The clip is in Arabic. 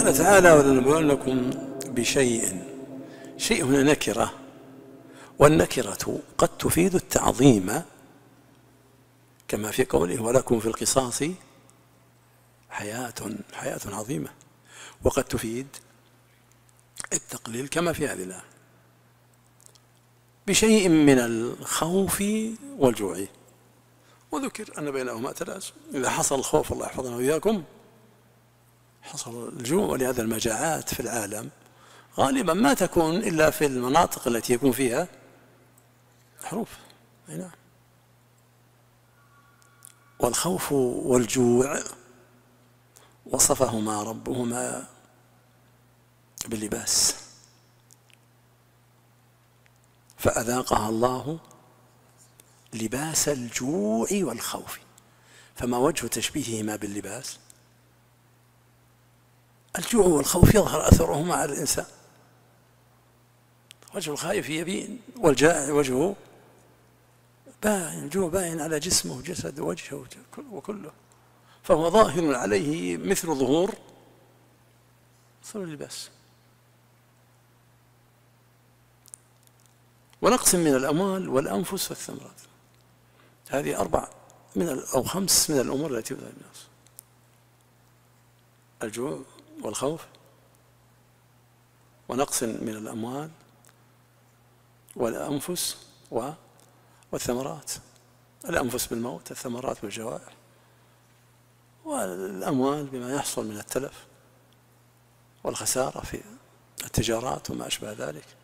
قال تعالى: ولنبلونكم بشيء. شيء هنا نكرة، والنكرة قد تفيد التعظيم كما في قوله: ولكم في القصاص حياة عظيمة، وقد تفيد التقليل كما في هذه الآية: بشيء من الخوف والجوع. وذكر أن بينهما تلازم، إذا حصل الخوف الله يحفظنا وإياكم حصل الجوع. ولهذا المجاعات في العالم غالبا ما تكون إلا في المناطق التي يكون فيها حروب. نعم. والخوف والجوع وصفهما ربهما باللباس، فأذاقها الله لباس الجوع والخوف. فما وجه تشبيههما باللباس؟ الجوع والخوف يظهر أثرهما على الإنسان، وجه الخائف يبين، والجائع وجهه باين، الجوع باين على جسمه جسد وجهه وكله، فهو ظاهر عليه مثل ظهور صور اللباس. ونقص من الأموال والأنفس والثمرات. هذه 4 أو 5 من الأمور التي يبدأ الناس: الجوع والخوف، ونقص من الأموال والأنفس والثمرات. الأنفس بالموت، الثمرات بالجوائع، والأموال بما يحصل من التلف والخسارة في التجارات وما أشبه ذلك.